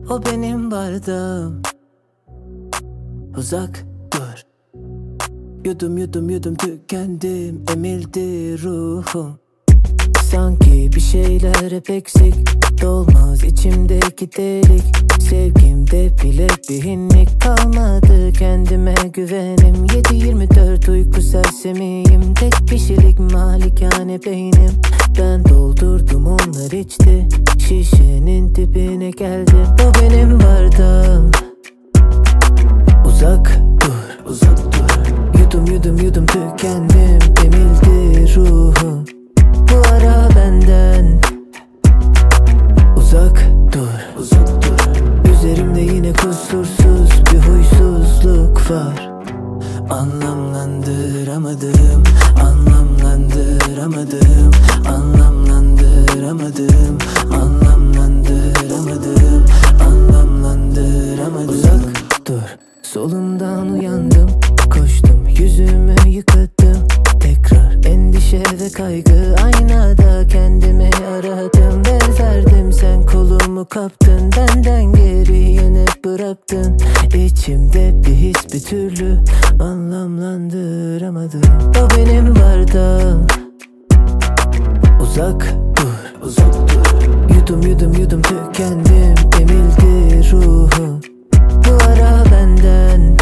O benim bardağım. Uzak dur. Yudum yudum yudum tükendim, emildi ruhum. Sanki bir şeyler hep eksik, dolmaz içimdeki delik. Sevgimde bile bir hinlik kalmadı, kendime güvenim. 7/24 uyku sersemiyim, tek kişilik malikane beynim. Ben doldurdum, onlar içti, şişenin dibine geldim. O benim bardağım. Uzak dur, uzak dur. Yudum yudum yudum tükendim, emildi ruhum. Bu ara benden uzak dur, uzak dur. Üzerimde yine kusursuz bir huysuzluk var. Anlamlandıramadım, anlamlandıramadım, anlamlandıramadım, anlamlandıramadım, anlamlandıramadım. Uzak dur. Solumdan uyandım, koştum, yüzümü yıkadım. Tekrar endişe ve kaygı, aynada kendimi aradım. Benzerdim, sen kolumu kaptın, benden geriye ne bıraktın. İçimde bir his bir türlü anlamlandıramadım. O benim bardağım. Uzak dur, uzak dur. Yudum yudum yudum tükendim, emildi ruhum. Bu ara benden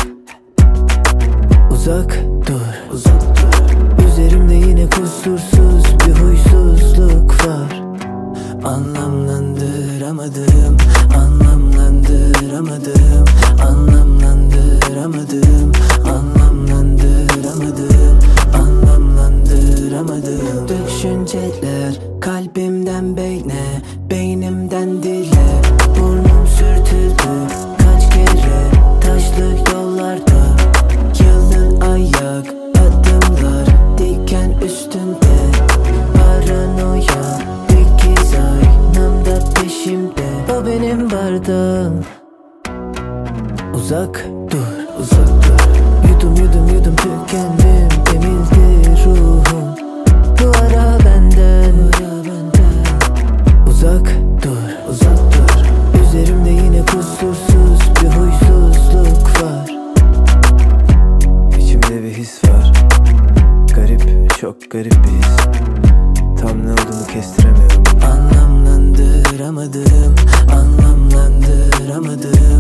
uzak dur, uzak dur. Üzerimde yine kusursuz bir huysuzluk var. Anlamlandıramadım, anlamlandıramadım, anlamlandıramadım, anlamlandıramadım, anlamlandıramadım. Düşünceler kalbimden beyne, beynimden dile. Burnum sürtüldü kaç kere taşlı yollarda. Yalın ayak adımlar, diken üstünde. Paranoya dikiz aynamda peşimde. O benim bardağım. Uzak dur, uzak dur. Yudum yudum yudum tükendim, emildi ruhum. Bu ara benden uzak dur, uzak dur. Üzerimde yine kusursuz bir huysuzluk var. İçimde bir his var, garip, çok garip bir his. Tam ne olduğunu kestiremiyorum. Anlamlandıramadım, anlamlandıramadım,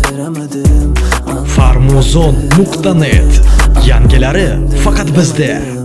anlamlandıramadım. Farmozon.net. Yangilari faqat bizda.